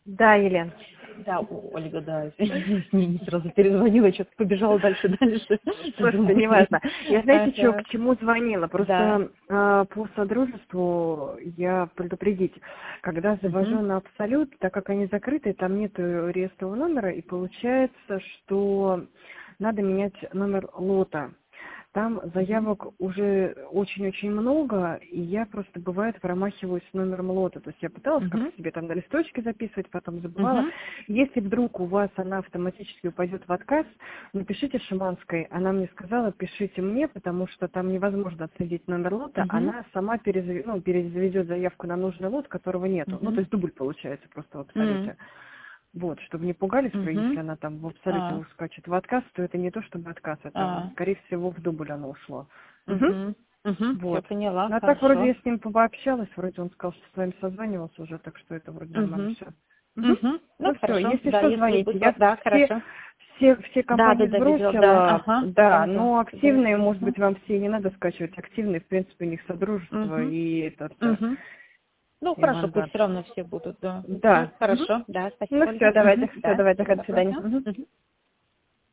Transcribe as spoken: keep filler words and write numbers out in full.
Да, Елена. Да, о, Ольга, да, не, не сразу перезвонила, что-то побежала дальше, дальше. Слушайте, неважно. Я знаете, что, Ага. к чему звонила? Да. Просто э, по содружеству я предупредить, когда завожу Мгм. на Абсолют, так как они закрыты, там нет реестрового номера, и получается, что надо менять номер лота. Там Мгм. заявок уже очень-очень много, и я просто, бывает, промахиваюсь с номером лота. То есть я пыталась как-то Мгм. себе там на листочке записывать, потом забывала. Мгм. Если вдруг у вас она автоматически упадет в отказ, напишите Шиманской. Она мне сказала, пишите мне, потому что там невозможно отследить номер лота. Мгм. Она сама перезав... ну, перезаведет заявку на нужный лот, которого нету. Ну, то Мгм. есть дубль получается просто в Мгм. абсолюте. Вот, чтобы не пугались, что если Мгм. она там в абсолюте А, ускачет в отказ, то это не то чтобы отказ, это, а. скорее всего, в дубль оно ушло. Мгм. Угу. Угу. Все Вот. поняла, Ну, а так вроде хорошо. я с ним пообщалась, вроде он сказал, что с вами созванивался уже, так что это вроде нормально Угу. все. Угу. Угу. Ну, Ну все, хорошо. если Да, что, если звоните. будет... Я Да, все, хорошо. все, все Да, да, компании да, видела, да. сбросила, Ага. да, Да, да. но Да. активные, может Угу. быть, вам все не надо скачивать. Активные, в принципе, у них содружество Угу. и этот, э, Угу. Ну, и хорошо, пусть авангард. все равно все будут, да. Ну, Да. Мгм. хорошо, да, Ну спасибо, все, Ольга. давайте, Угу. все, Да, давайте, всего до свидания. доброго. Мгм. Мгм.